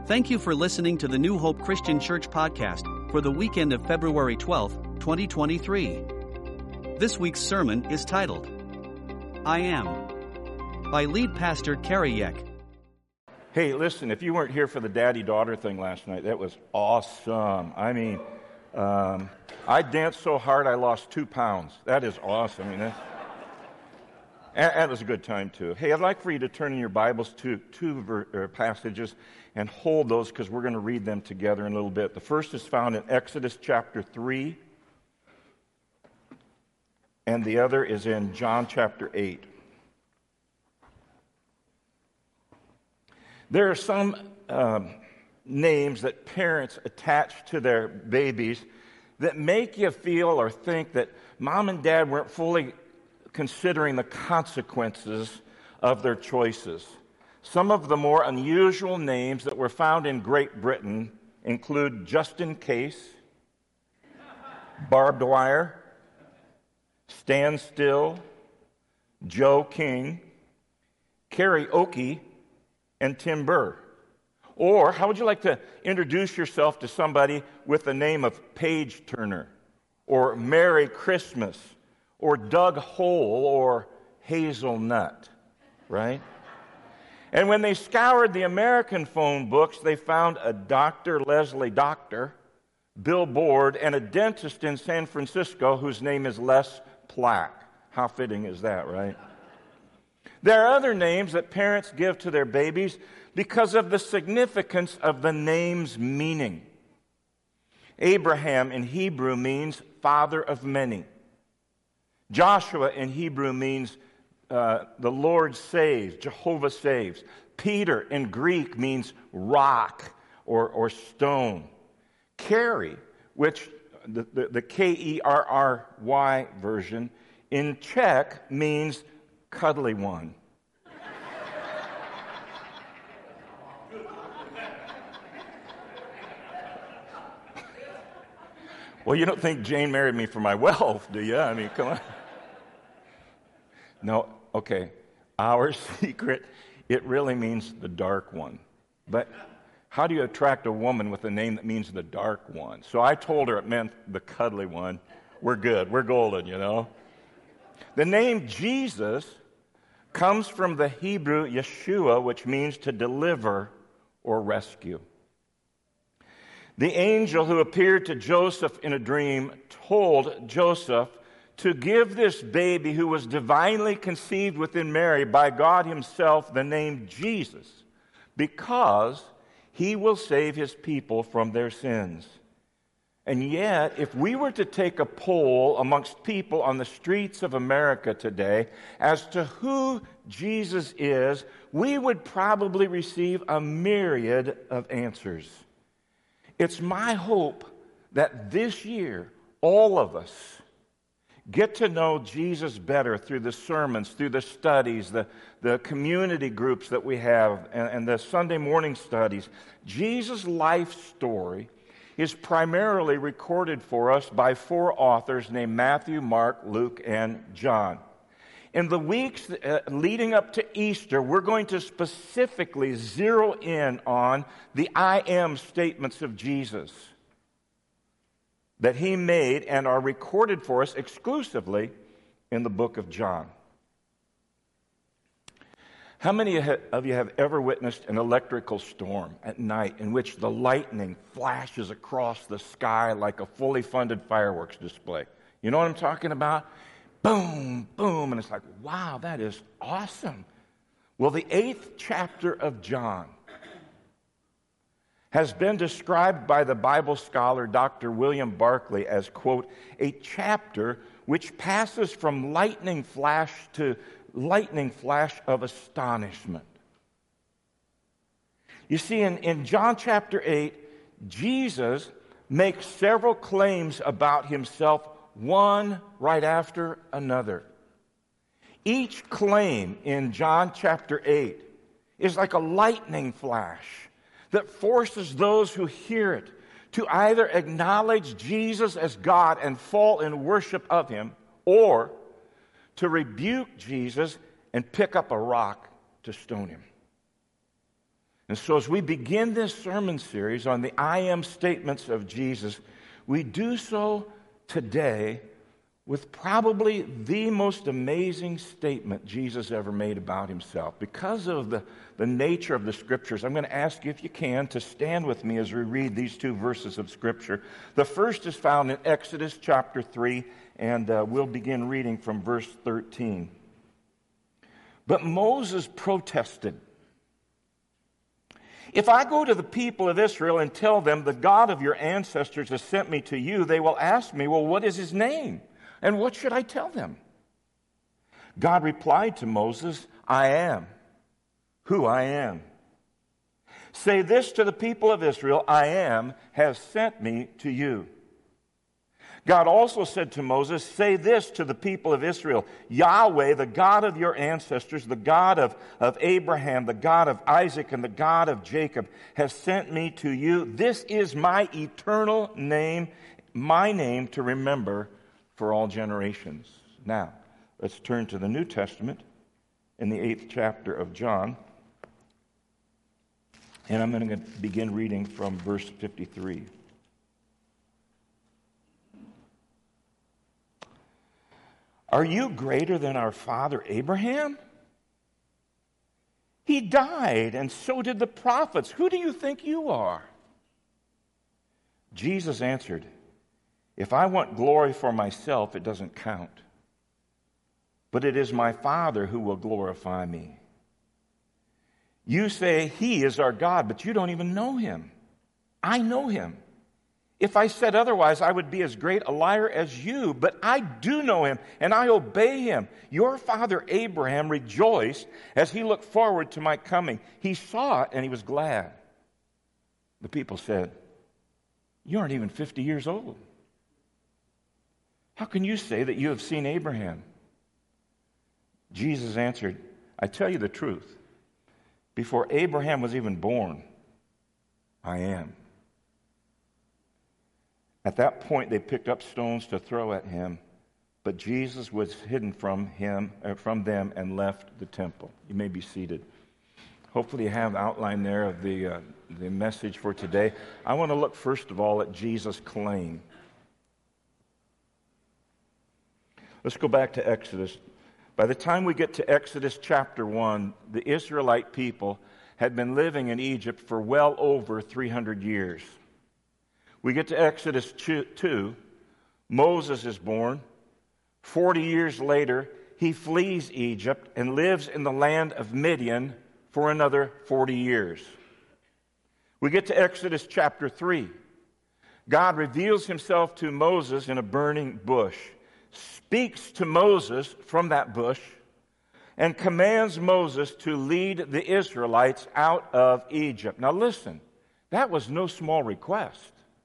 Thank you for listening to the New Hope Christian Church podcast for the weekend of February 12, 2023. This week's sermon is titled, I Am, by lead pastor Kerry Yeck. Hey, listen, if you weren't here for the daddy-daughter thing last night, that was awesome. I mean, I danced so hard I lost 2 pounds. That is awesome. I mean, that was a good time, too. Hey, I'd like for you to turn in your Bibles to two passages and hold those because we're going to read them together in a little bit. The first is found in Exodus chapter 3, and the other is in John chapter 8. There are some names that parents attach to their babies that make you feel or think that mom and dad weren't fully considering the consequences of their choices. Some of the more unusual names that were found in Great Britain include Just in Case, Barbed Wire, Stand Still, Joe King, Karaoke, and Tim Burr. Or how would you like to introduce yourself to somebody with the name of Paige Turner, or Merry Christmas, or Doug Hole, or Hazelnut, right? And when they scoured the American phone books, they found a Dr. Leslie Doctor, Bill Board, and a dentist in San Francisco whose name is Les Plack. How fitting is that, right? There are other names that parents give to their babies because of the significance of the name's meaning. Abraham in Hebrew means father of many. Joshua in Hebrew means the Lord saves, Jehovah saves. Peter in Greek means rock or stone. Kerry, which the Kerry version, in Czech means cuddly one. Well, you don't think Jane married me for my wealth, do you? I mean, come on. No, okay. Our secret, it really means the dark one. But how do you attract a woman with a name that means the dark one? So I told her it meant the cuddly one. We're good. We're golden, you know. The name Jesus comes from the Hebrew Yeshua, which means to deliver or rescue. The angel who appeared to Joseph in a dream told Joseph to give this baby who was divinely conceived within Mary by God himself the name Jesus, because he will save his people from their sins. And yet, if we were to take a poll amongst people on the streets of America today as to who Jesus is, we would probably receive a myriad of answers. It's my hope that this year, all of us get to know Jesus better through the sermons, through the studies, the community groups that we have, and the Sunday morning studies. Jesus' life story is primarily recorded for us by 4 authors named Matthew, Mark, Luke, and John. In the weeks leading up to Easter, we're going to specifically zero in on the I am statements of Jesus that he made and are recorded for us exclusively in the book of John. How many of you have ever witnessed an electrical storm at night in which the lightning flashes across the sky like a fully funded fireworks display? You know what I'm talking about? Boom, boom, and it's like, wow, that is awesome. Well, the 8th chapter of John has been described by the Bible scholar Dr. William Barclay as, quote, a chapter which passes from lightning flash to lightning flash of astonishment. You see, in John chapter 8, Jesus makes several claims about himself, one right after another. Each claim in John chapter 8 is like a lightning flash that forces those who hear it to either acknowledge Jesus as God and fall in worship of him, or to rebuke Jesus and pick up a rock to stone him. And so as we begin this sermon series on the I am statements of Jesus, we do so today with probably the most amazing statement Jesus ever made about himself. Because of the nature of the Scriptures, I'm going to ask you, if you can, to stand with me as we read these two verses of Scripture. The first is found in Exodus chapter 3, and we'll begin reading from verse 13. But Moses protested. If I go to the people of Israel and tell them, the God of your ancestors has sent me to you, they will ask me, well, what is his name? And what should I tell them? God replied to Moses, I am who I am. Say this to the people of Israel, I am has sent me to you. God also said to Moses, say this to the people of Israel, Yahweh, the God of your ancestors, the God of Abraham, the God of Isaac, and the God of Jacob, has sent me to you. This is my eternal name, my name to remember for all generations. Now, let's turn to the New Testament in the 8th chapter of John. And I'm going to begin reading from verse 53. Are you greater than our father Abraham? He died, and so did the prophets. Who do you think you are? Jesus answered, if I want glory for myself, it doesn't count. But it is my Father who will glorify me. You say he is our God, but you don't even know him. I know him. If I said otherwise, I would be as great a liar as you, but I do know him, and I obey him. Your father Abraham rejoiced as he looked forward to my coming. He saw it, and he was glad. The people said, you aren't even 50 years old. How can you say that you have seen Abraham? Jesus answered, I tell you the truth. Before Abraham was even born, I am. At that point, they picked up stones to throw at him, but Jesus was hidden from them and left the temple. You may be seated. Hopefully you have an outline there of the message for today. I want to look first of all at Jesus' claim. Let's go back to Exodus. By the time we get to Exodus chapter 1, the Israelite people had been living in Egypt for well over 300 years. We get to Exodus 2, Moses is born. 40 years later, he flees Egypt and lives in the land of Midian for another 40 years. We get to Exodus chapter 3. God reveals himself to Moses in a burning bush, speaks to Moses from that bush, and commands Moses to lead the Israelites out of Egypt. Now listen, that was no small request.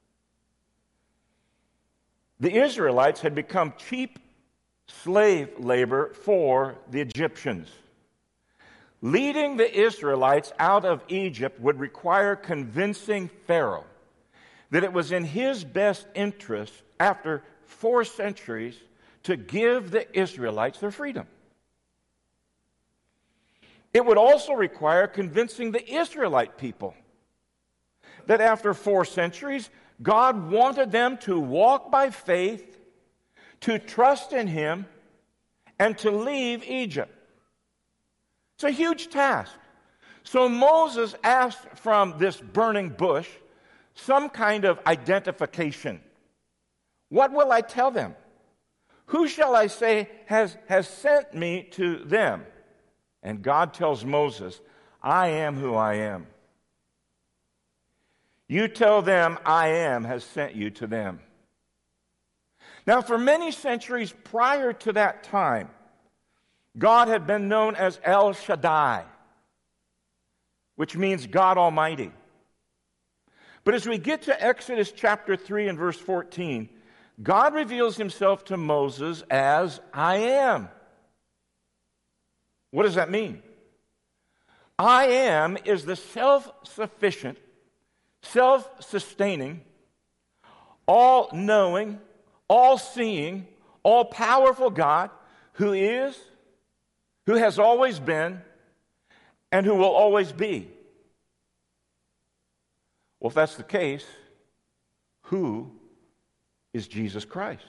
The Israelites had become cheap slave labor for the Egyptians. Leading the Israelites out of Egypt would require convincing Pharaoh that it was in his best interest, after 4 centuries, to give the Israelites their freedom. It would also require convincing the Israelite people that after 4 centuries, God wanted them to walk by faith, to trust in him, and to leave Egypt. It's a huge task. So Moses asked from this burning bush some kind of identification. What will I tell them? Who shall I say has sent me to them? And God tells Moses, I am who I am. You tell them, I am has sent you to them. Now, for many centuries prior to that time, God had been known as El Shaddai, which means God Almighty. But as we get to Exodus chapter 3 and verse 14, God reveals himself to Moses as I am. What does that mean? I am is the self-sufficient, self-sustaining, all-knowing, all-seeing, all-powerful God who is, who has always been, and who will always be. Well, if that's the case, who is Jesus Christ?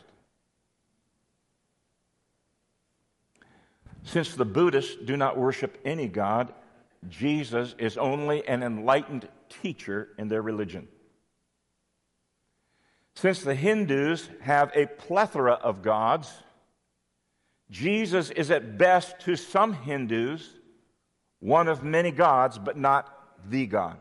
Since the Buddhists do not worship any god, Jesus is only an enlightened teacher in their religion. Since the Hindus have a plethora of gods, Jesus is at best to some Hindus one of many gods, but not the God.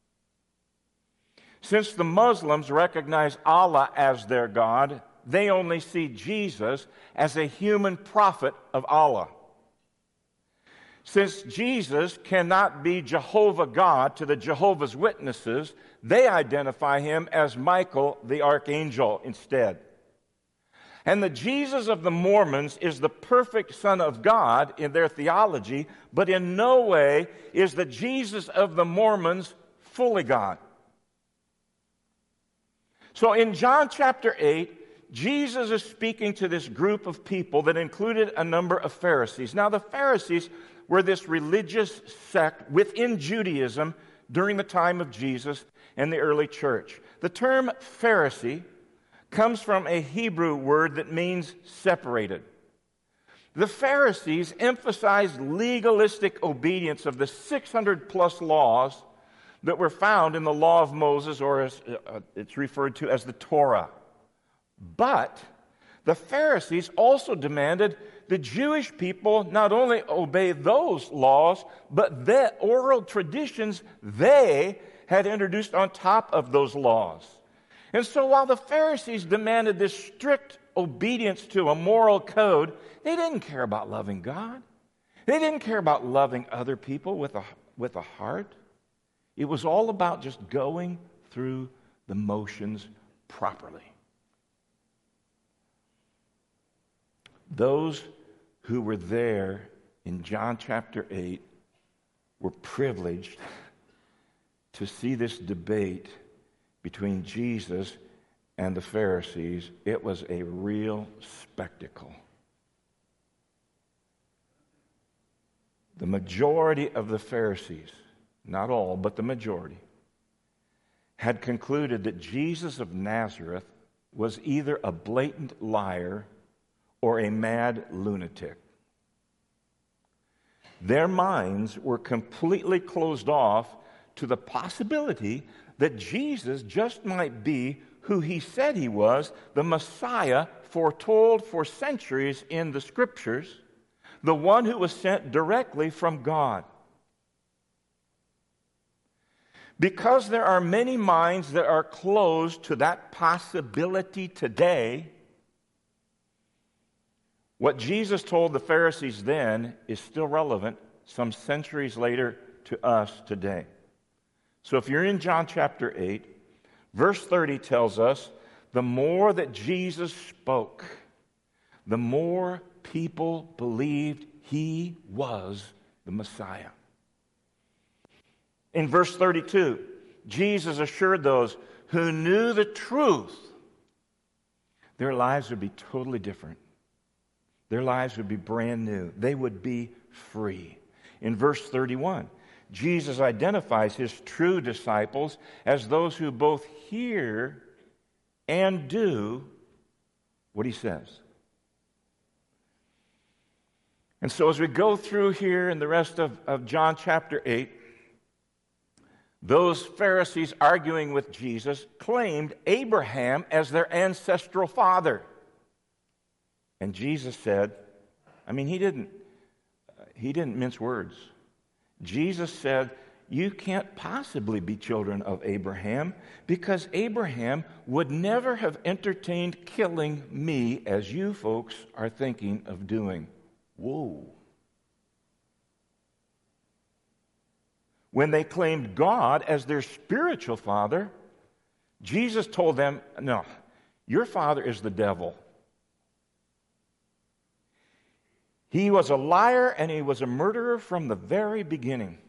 Since the Muslims recognize Allah as their God, they only see Jesus as a human prophet of Allah. Since Jesus cannot be Jehovah God to the Jehovah's Witnesses, they identify him as Michael the Archangel instead. And the Jesus of the Mormons is the perfect Son of God in their theology, but in no way is the Jesus of the Mormons fully God. So in John chapter 8, Jesus is speaking to this group of people that included a number of Pharisees. Now the Pharisees were this religious sect within Judaism during the time of Jesus and the early church. The term Pharisee comes from a Hebrew word that means separated. The Pharisees emphasized legalistic obedience of the 600 plus laws that were found in the law of Moses, or as it's referred to as the Torah. But the Pharisees also demanded the Jewish people not only obey those laws, but the oral traditions they had introduced on top of those laws. And so while the Pharisees demanded this strict obedience to a moral code, they didn't care about loving God. They didn't care about loving other people with a heart. It was all about just going through the motions properly. Those who were there in John chapter 8 were privileged to see this debate between Jesus and the Pharisees. It was a real spectacle. The majority of the Pharisees, not all, but the majority, had concluded that Jesus of Nazareth was either a blatant liar or a mad lunatic. Their minds were completely closed off to the possibility that Jesus just might be who he said he was, the Messiah foretold for centuries in the Scriptures, the one who was sent directly from God. Because there are many minds that are closed to that possibility today, what Jesus told the Pharisees then is still relevant some centuries later to us today. So if you're in John chapter 8, verse 30 tells us, the more that Jesus spoke, the more people believed he was the Messiah. In verse 32, Jesus assured those who knew the truth, their lives would be totally different. Their lives would be brand new. They would be free. In verse 31, Jesus identifies his true disciples as those who both hear and do what he says. And so as we go through here in the rest of John chapter 8, those Pharisees arguing with Jesus claimed Abraham as their ancestral father. And Jesus said, he didn't mince words. Jesus said, you can't possibly be children of Abraham because Abraham would never have entertained killing me as you folks are thinking of doing. Whoa. When they claimed God as their spiritual father, Jesus told them, no, your father is the devil. He was a liar and he was a murderer from the very beginning.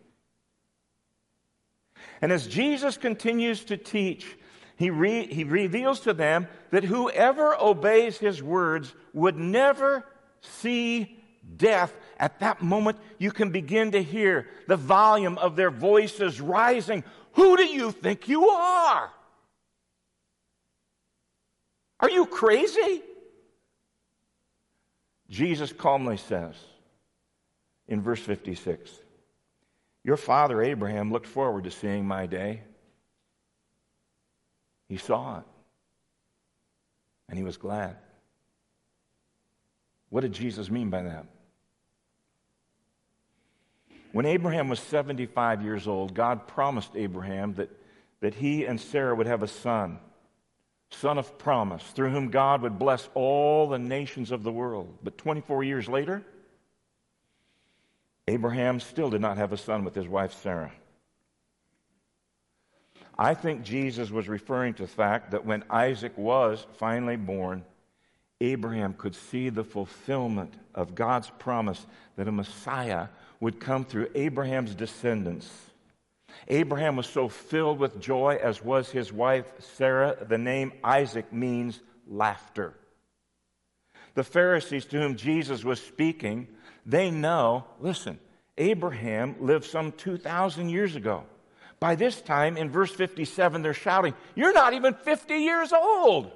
And as Jesus continues to teach, he reveals to them that whoever obeys his words would never see death, at that moment you can begin to hear the volume of their voices rising. Who do you think you are? Are you crazy? Jesus calmly says in verse 56, your father Abraham looked forward to seeing my day. He saw it, and he was glad. What did Jesus mean by that? When Abraham was 75 years old, God promised Abraham that he and Sarah would have a son of promise, through whom God would bless all the nations of the world. But 24 years later, Abraham still did not have a son with his wife Sarah. I think Jesus was referring to the fact that when Isaac was finally born, Abraham could see the fulfillment of God's promise that a Messiah would come through Abraham's descendants. Abraham was so filled with joy, as was his wife Sarah. The name Isaac means laughter. The Pharisees to whom Jesus was speaking, they know, listen, Abraham lived some 2,000 years ago. By this time, in verse 57, they're shouting, you're not even 50 years old.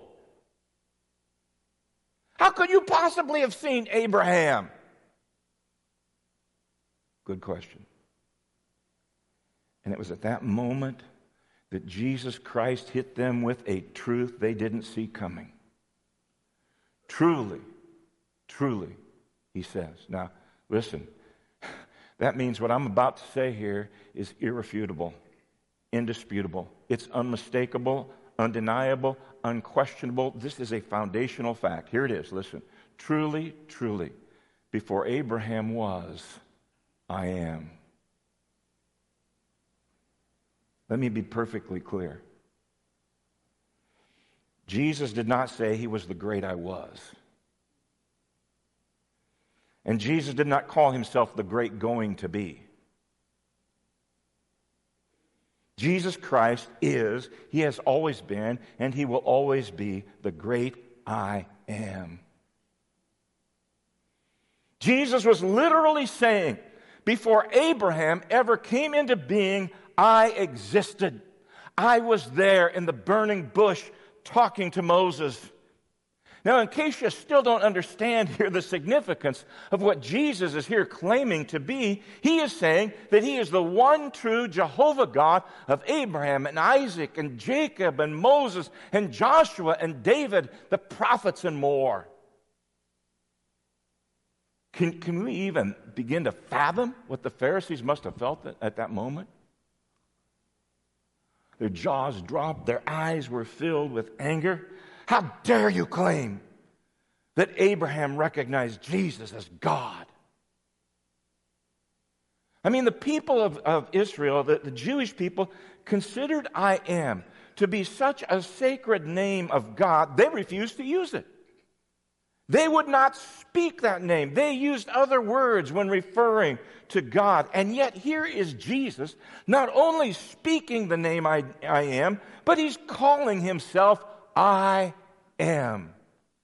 How could you possibly have seen Abraham? Good question. And it was at that moment that Jesus Christ hit them with a truth they didn't see coming. Truly, truly, he says. Now, listen, that means what I'm about to say here is irrefutable, indisputable. It's unmistakable, undeniable, unquestionable. This is a foundational fact. Here it is. Listen. Truly, truly, before Abraham was, I am. Let me be perfectly clear. Jesus did not say he was the great I was. And Jesus did not call himself the great going to be. Jesus Christ is, he has always been, and he will always be the great I am. Jesus was literally saying, before Abraham ever came into being, I existed. I was there in the burning bush talking to Moses. Now, in case you still don't understand here the significance of what Jesus is here claiming to be, he is saying that he is the one true Jehovah God of Abraham and Isaac and Jacob and Moses and Joshua and David, the prophets and more. Can we even begin to fathom what the Pharisees must have felt at that moment? Their jaws dropped, their eyes were filled with anger. How dare you claim that Abraham recognized Jesus as God? I mean, the people of Israel, the Jewish people, considered I am to be such a sacred name of God, they refused to use it. They would not speak that name. They used other words when referring to God. And yet here is Jesus not only speaking the name I am, but he's calling himself I am.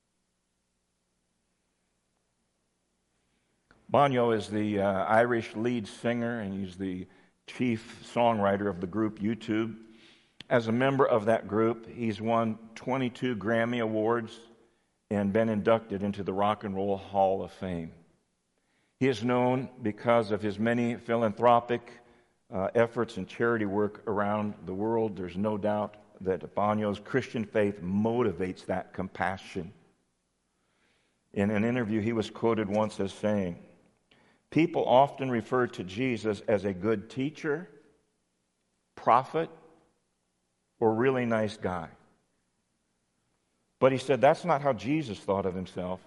Bono is the Irish lead singer, and he's the chief songwriter of the group U2. As a member of that group, he's won 22 Grammy Awards and been inducted into the Rock and Roll Hall of Fame. He is known because of his many philanthropic efforts and charity work around the world. There's no doubt that Bono's Christian faith motivates that compassion. In an interview, he was quoted once as saying, people often refer to Jesus as a good teacher, prophet, or really nice guy. But he said that's not how Jesus thought of himself.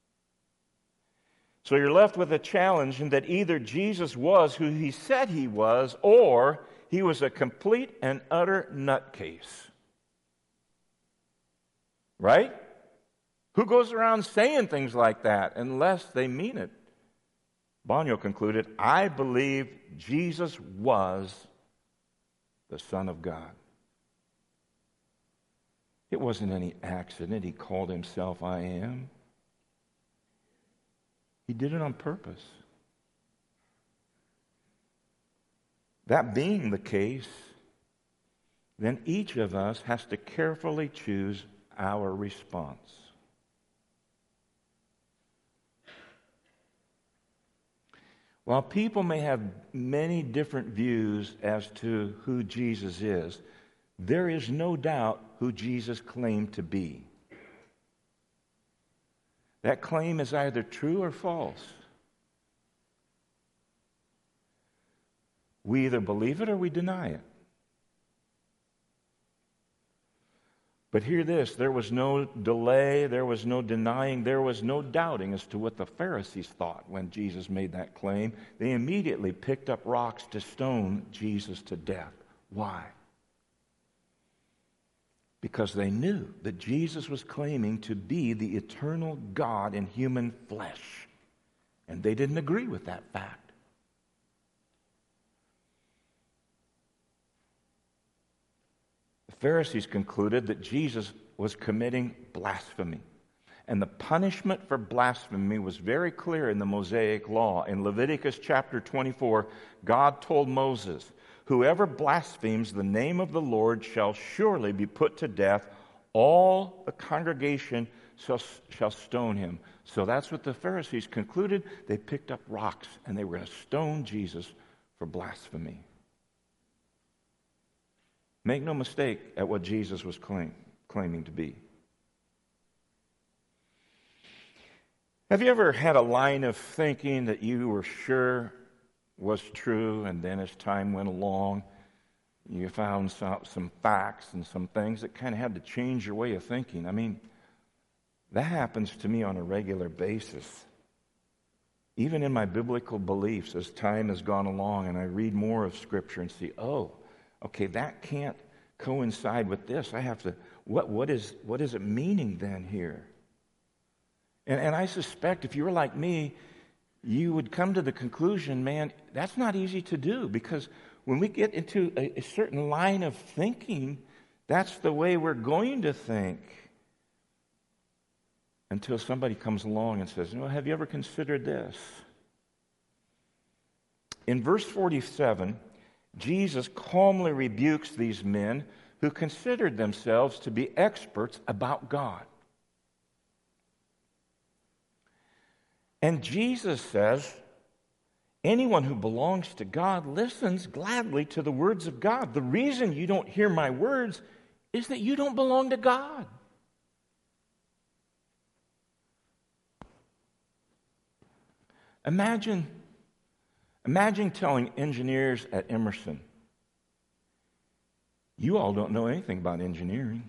So you're left with a challenge in that either Jesus was who he said he was, or he was a complete and utter nutcase. Right? Who goes around saying things like that unless they mean it? Bono concluded, I believe Jesus was the Son of God. It wasn't any accident he called himself I am. He did it on purpose. That being the case, then each of us has to carefully choose our response. While people may have many different views as to who Jesus is, there is no doubt who Jesus claimed to be. That claim is either true or false. We either believe it or we deny it. But hear this, there was no delay, there was no denying, there was no doubting as to what the Pharisees thought when Jesus made that claim. They immediately picked up rocks to stone Jesus to death. Why? Because they knew that Jesus was claiming to be the eternal God in human flesh. And they didn't agree with that fact. The Pharisees concluded that Jesus was committing blasphemy. And the punishment for blasphemy was very clear in the Mosaic law. In Leviticus chapter 24, God told Moses, "Whoever blasphemes the name of the Lord shall surely be put to death. All the congregation shall stone him." So that's what the Pharisees concluded. They picked up rocks and they were going to stone Jesus for blasphemy. Make no mistake at what Jesus was claiming to be. Have you ever had a line of thinking that you were sure was true, and then as time went along, you found some facts and some things that kind of had to change your way of thinking? I mean, that happens to me on a regular basis. Even in my biblical beliefs, as time has gone along and I read more of Scripture and see, okay, that can't coincide with this. I have to, what is it meaning then here? And I suspect if you were like me, you would come to the conclusion, man, that's not easy to do, because when we get into a certain line of thinking, that's the way we're going to think. Until somebody comes along and says, well, have you ever considered this? In verse 47, Jesus calmly rebukes these men who considered themselves to be experts about God. And Jesus says, anyone who belongs to God listens gladly to the words of God. The reason you don't hear my words is that you don't belong to God. Imagine telling engineers at Emerson, you all don't know anything about engineering.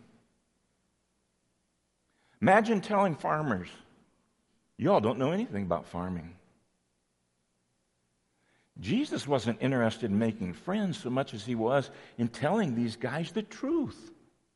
Imagine telling farmers, you all don't know anything about farming. Jesus wasn't interested in making friends so much as he was in telling these guys the truth.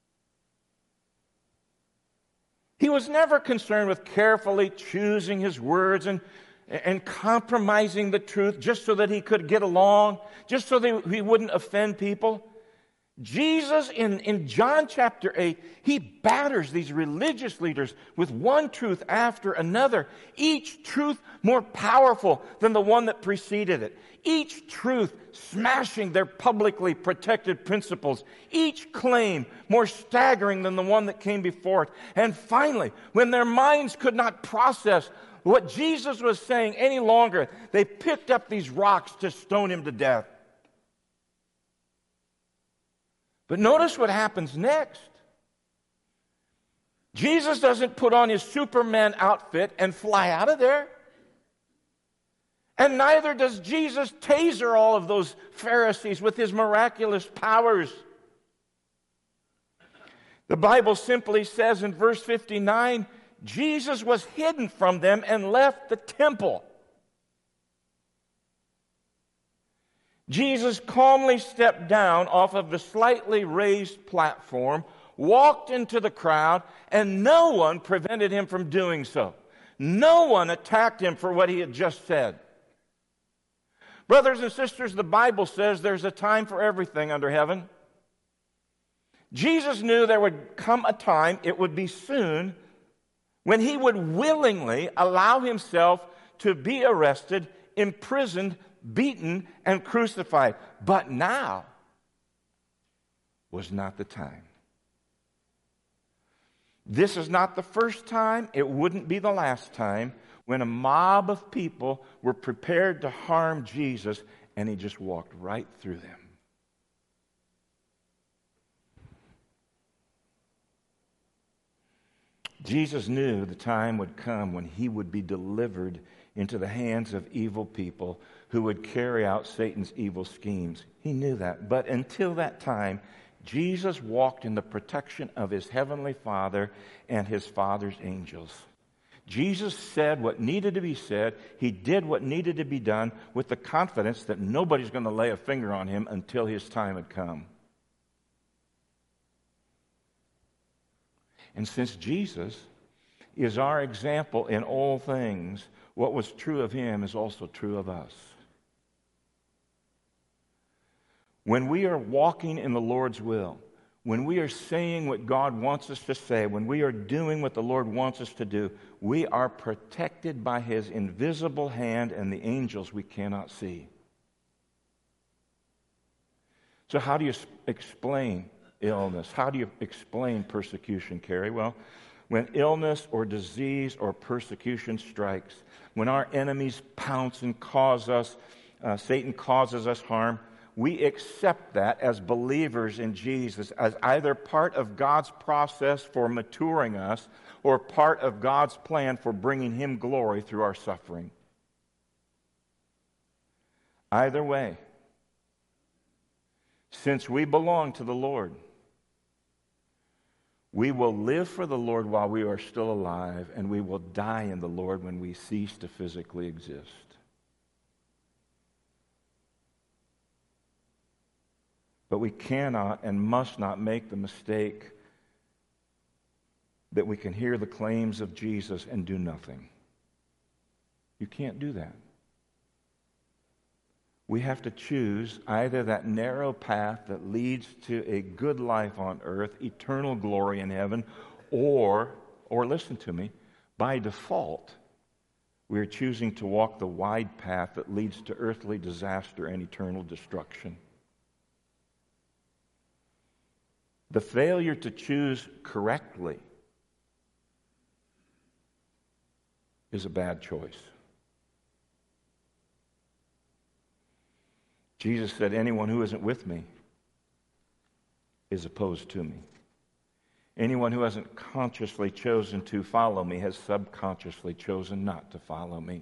He was never concerned with carefully choosing his words and compromising the truth just so that he could get along, just so that he wouldn't offend people. Jesus, in John chapter 8, he batters these religious leaders with one truth after another, each truth more powerful than the one that preceded it, each truth smashing their publicly protected principles, each claim more staggering than the one that came before it. And finally, when their minds could not process what Jesus was saying any longer, they picked up these rocks to stone him to death. But notice what happens next. Jesus doesn't put on his Superman outfit and fly out of there. And neither does Jesus taser all of those Pharisees with his miraculous powers. The Bible simply says in verse 59, Jesus was hidden from them and left the temple. Jesus calmly stepped down off of the slightly raised platform, walked into the crowd, and no one prevented him from doing so. No one attacked him for what he had just said. Brothers and sisters, the Bible says there's a time for everything under heaven. Jesus knew there would come a time, it would be soon, when he would willingly allow himself to be arrested, imprisoned, beaten, and crucified. But now was not the time. This is not the first time. It wouldn't be the last time when a mob of people were prepared to harm Jesus, and he just walked right through them. Jesus knew the time would come when he would be delivered into the hands of evil people who would carry out Satan's evil schemes. He knew that. But until that time, Jesus walked in the protection of his heavenly Father and his Father's angels. Jesus said what needed to be said. He did what needed to be done with the confidence that nobody's going to lay a finger on him until his time had come. And since Jesus is our example in all things, what was true of him is also true of us. When we are walking in the Lord's will, when we are saying what God wants us to say, when we are doing what the Lord wants us to do, we are protected by his invisible hand and the angels we cannot see. So how do you explain illness? How do you explain persecution, Carrie? Well, when illness or disease or persecution strikes, when our enemies pounce and Satan causes us harm, we accept that as believers in Jesus as either part of God's process for maturing us or part of God's plan for bringing him glory through our suffering. Either way, since we belong to the Lord, we will live for the Lord while we are still alive, and we will die in the Lord when we cease to physically exist. But we cannot and must not make the mistake that we can hear the claims of Jesus and do nothing. You can't do that. We have to choose either that narrow path that leads to a good life on earth, eternal glory in heaven, or listen to me, by default, we are choosing to walk the wide path that leads to earthly disaster and eternal destruction. The failure to choose correctly is a bad choice. Jesus said, anyone who isn't with me is opposed to me. Anyone who hasn't consciously chosen to follow me has subconsciously chosen not to follow me.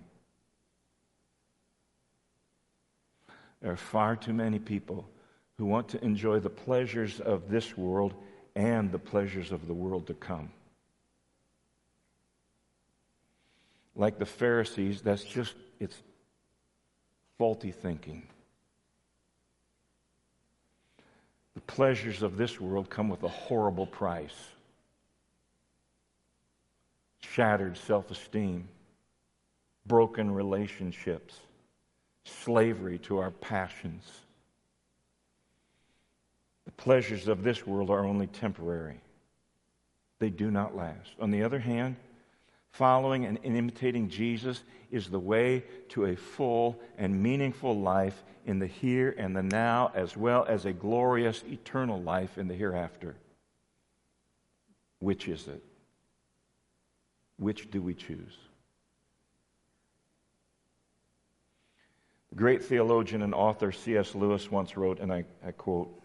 There are far too many people who want to enjoy the pleasures of this world and the pleasures of the world to come. Like the Pharisees, it's faulty thinking. The pleasures of this world come with a horrible price. Shattered self-esteem, broken relationships, slavery to our passions. The pleasures of this world are only temporary. They do not last. On the other hand, following and imitating Jesus is the way to a full and meaningful life in the here and the now, as well as a glorious eternal life in the hereafter. Which is it? Which do we choose? The great theologian and author C.S. Lewis once wrote, and I quote,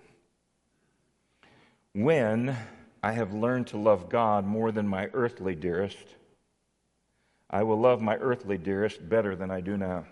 "When I have learned to love God more than my earthly dearest, I will love my earthly dearest better than I do now.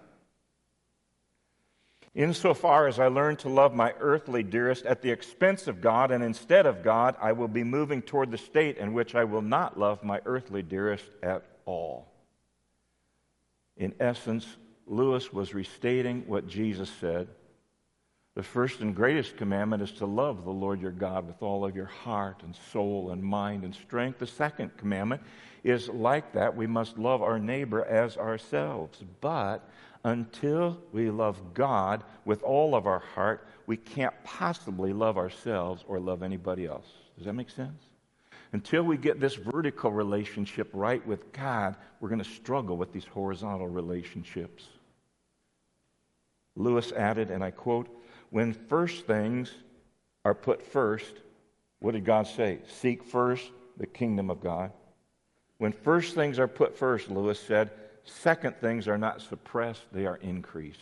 Insofar as I learn to love my earthly dearest at the expense of God and instead of God, I will be moving toward the state in which I will not love my earthly dearest at all." In essence, Lewis was restating what Jesus said. The first and greatest commandment is to love the Lord your God with all of your heart and soul and mind and strength. The second commandment is like that. We must love our neighbor as ourselves. But until we love God with all of our heart, we can't possibly love ourselves or love anybody else. Does that make sense? Until we get this vertical relationship right with God, we're going to struggle with these horizontal relationships. Lewis added, and I quote, "When first things are put first," what did God say? "Seek first the kingdom of God." When first things are put first, Lewis said, second things are not suppressed, they are increased.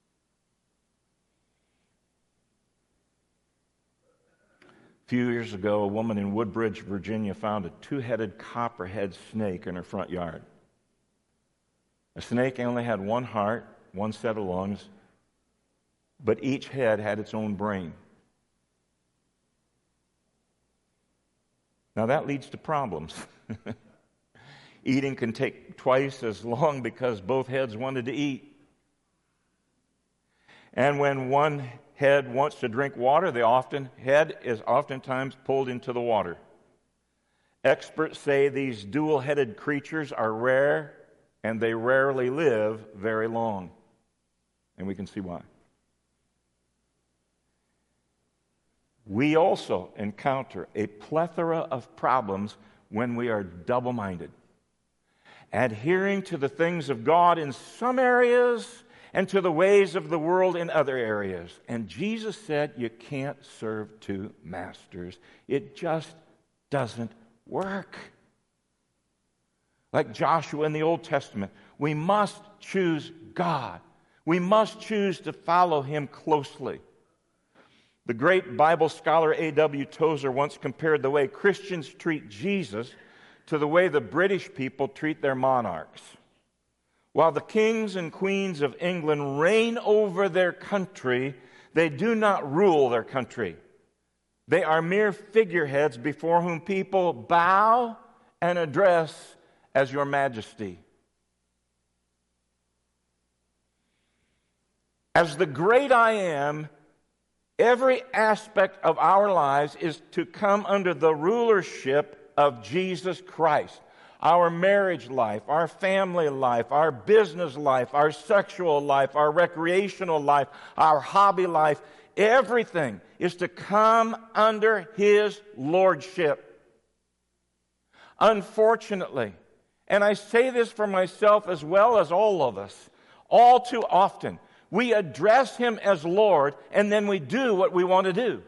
A few years ago, a woman in Woodbridge, Virginia, found a two-headed copperhead snake in her front yard. The snake only had one heart, one set of lungs, but each head had its own brain. Now that leads to problems. Eating can take twice as long because both heads wanted to eat. And when one head wants to drink water, the head is oftentimes pulled into the water. Experts say these dual-headed creatures are rare, and they rarely live very long. And we can see why. We also encounter a plethora of problems when we are double-minded, adhering to the things of God in some areas and to the ways of the world in other areas. And Jesus said you can't serve two masters. It just doesn't work. Like Joshua in the Old Testament, we must choose God. We must choose to follow Him closely. The great Bible scholar A.W. Tozer once compared the way Christians treat Jesus to the way the British people treat their monarchs. While the kings and queens of England reign over their country, they do not rule their country. They are mere figureheads before whom people bow and address as Your Majesty. As the great I Am, every aspect of our lives is to come under the rulership of Jesus Christ. Our marriage life, our family life, our business life, our sexual life, our recreational life, our hobby life, everything is to come under His lordship. Unfortunately, and I say this for myself as well as all of us, all too often, we address Him as Lord, and then we do what we want to do.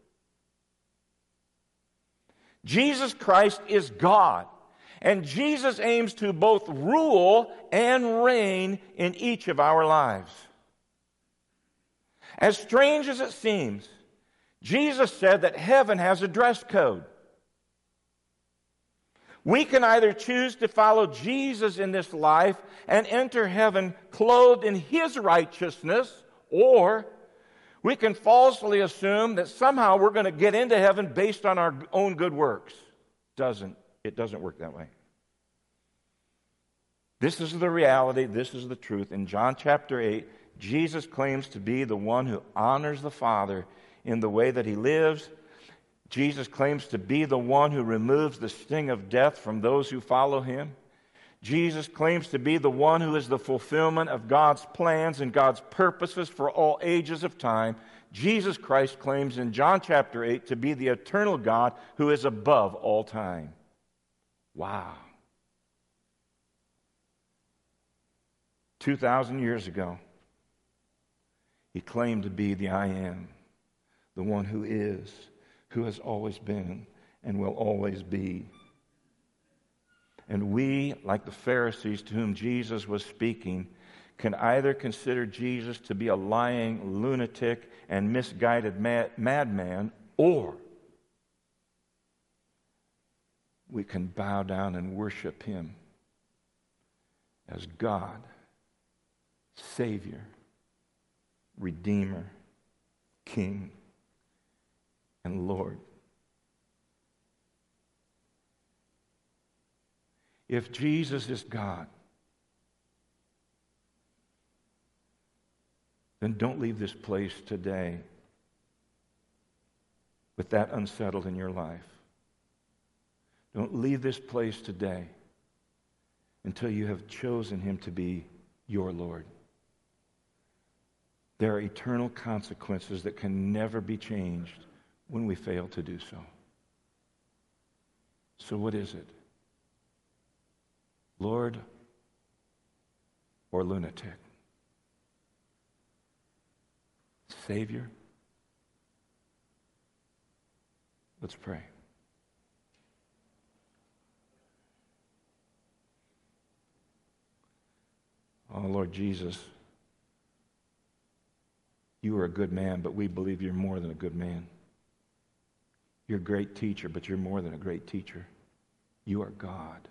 Jesus Christ is God, and Jesus aims to both rule and reign in each of our lives. As strange as it seems, Jesus said that heaven has a dress code. We can either choose to follow Jesus in this life and enter heaven clothed in His righteousness, or we can falsely assume that somehow we're going to get into heaven based on our own good works. It doesn't work that way. This is the reality. This is the truth. In John chapter 8, Jesus claims to be the one who honors the Father in the way that He lives. Jesus claims to be the one who removes the sting of death from those who follow Him. Jesus claims to be the one who is the fulfillment of God's plans and God's purposes for all ages of time. Jesus Christ claims in John chapter 8 to be the eternal God who is above all time. Wow. 2,000 years ago, He claimed to be the I Am, the one who is, who has always been, and will always be. And we, like the Pharisees to whom Jesus was speaking, can either consider Jesus to be a lying lunatic and misguided madman, or we can bow down and worship Him as God, Savior, Redeemer, King, and Lord. If Jesus is God, then don't leave this place today with that unsettled in your life. Don't leave this place today until you have chosen Him to be your Lord. There are eternal consequences that can never be changed when we fail to do so. So what is it? Lord or lunatic? Savior? Let's pray. Oh, Lord Jesus, you are a good man, but we believe you're more than a good man. You're a great teacher, but you're more than a great teacher. You are God.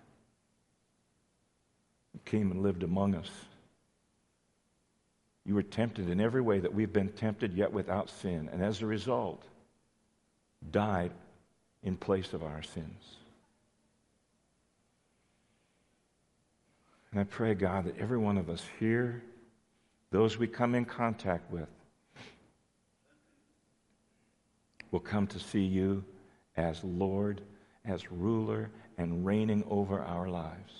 You came and lived among us. You were tempted in every way that we've been tempted, yet without sin. And as a result, died in place of our sins. And I pray, God, that every one of us here, those we come in contact with, will come to see you as Lord, as ruler, and reigning over our lives.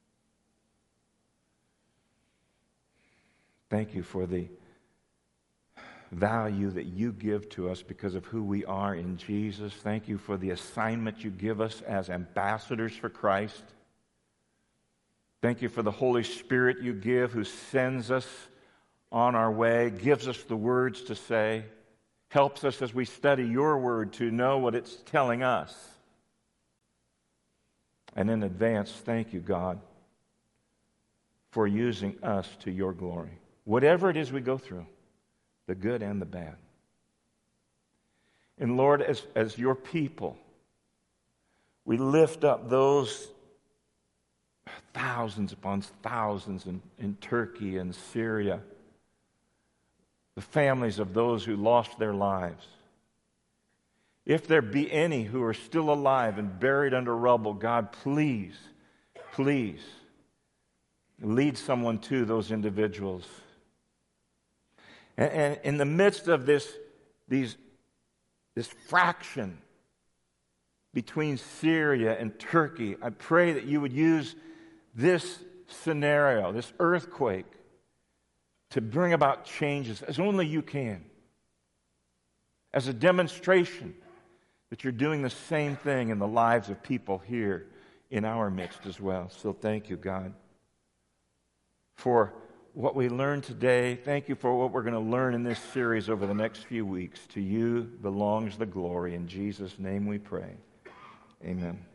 Thank you for the value that you give to us because of who we are in Jesus. Thank you for the assignment you give us as ambassadors for Christ. Thank you for the Holy Spirit you give who sends us on our way, gives us the words to say, helps us as we study your word to know what it's telling us. And in advance, thank you, God, for using us to your glory. Whatever it is we go through, the good and the bad. And Lord, as your people, we lift up those thousands upon thousands in Turkey and Syria, the families of those who lost their lives. If there be any who are still alive and buried under rubble, God, please, please lead someone to those individuals. And in the midst of this fraction between Syria and Turkey, I pray that you would use this scenario, this earthquake, to bring about changes as only you can, as a demonstration that you're doing the same thing in the lives of people here in our midst as well. So thank you, God, for what we learned today. Thank you for what we're going to learn in this series over the next few weeks. To you belongs the glory. In Jesus' name we pray. Amen.